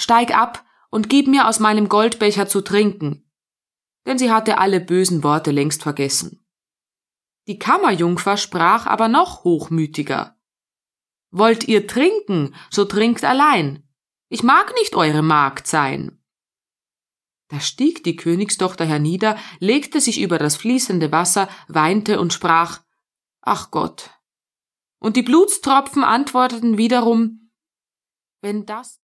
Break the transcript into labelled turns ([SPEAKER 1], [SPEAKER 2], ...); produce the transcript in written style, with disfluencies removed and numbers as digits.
[SPEAKER 1] steig ab und gib mir aus meinem Goldbecher zu trinken. Denn sie hatte alle bösen Worte längst vergessen. Die Kammerjungfer sprach aber noch hochmütiger. Wollt ihr trinken, so trinkt allein. Ich mag nicht eure Magd sein. Da stieg die Königstochter hernieder, legte sich über das fließende Wasser, weinte und sprach, ach Gott. Und die Blutstropfen antworteten wiederum, wenn das